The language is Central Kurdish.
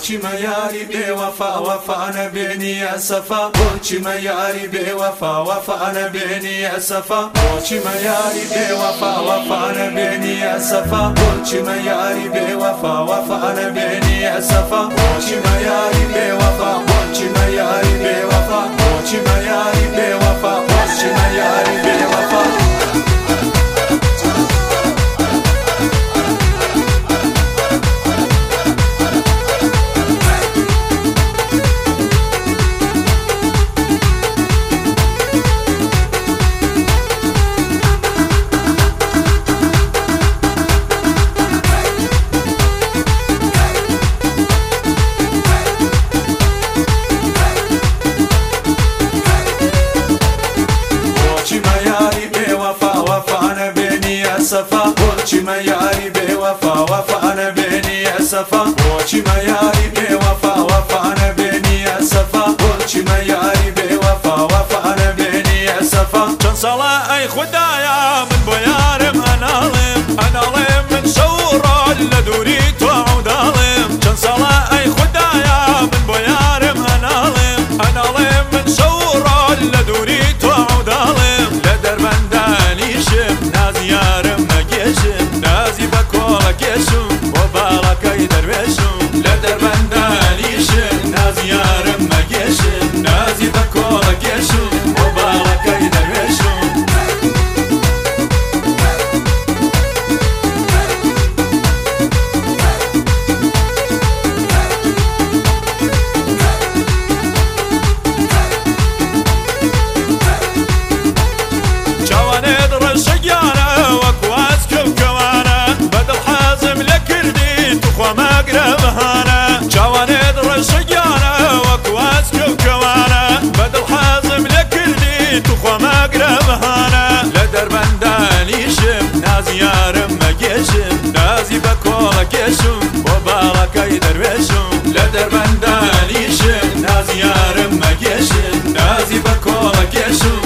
بۆچی مەیاری بێوەفا وەفا نەبێنی ئەسەفا بۆچی مەیاری بێوەفا وەفا نەبێنی ئەسەفا بۆچی مەیاری بێوەفا وەفا نەبێنی ئەسەفا بۆچی مەیاری بێوەفا وەفا نەبێنی ئەسەفا بۆچی مەیاری بێوەفا بۆچی مەیاری بێوەفا بۆچی مەیاری بێوەفا بۆچی مەیاری بێوەفا بۆچی مەیاری بێوەفا وەفا نەبێنی ئەسەفا بۆچی مەیاری بێوەفا وەفا نەبێنی ئەسەفا بۆچی مەیاری بێوەفا وەفا نەبێنی ئەسەفا چەند ساڵە ئەی خودایە من بۆ یارم ئەناڵێم من شەو ڕۆژ لە دووری تۆ عەوداڵێم چەند ساڵە ئەی خودایە من بۆ یارم ئەناڵێم من شەو ڕۆژ لە دووری تۆ عەوداڵێم لە دەربەندانیشم نازی یارم نازی بە کۆڵە کێشم بۆ باڵەکەی دەروێشم لە دەربەندانیشم نازی یارم مەگێشم نازی بە کۆڵە کێشم بۆ باڵەکەی دەروێشم جوانێت ڕەشەگیانە وەکو جوانێت ڕەشەگیانە وەکو ئاسکە و کەوانە بەدڵ حەزم لە کردی توخوا مەگرە بەهانە لە دەربەندانیشم نازی یارم مەگێشم نازی بە کۆڵە کێشم بۆ باڵەکەی دەروێشم لە دەربەندانیشم نازی یارم مەگێشم نازی بە کۆڵە کێشم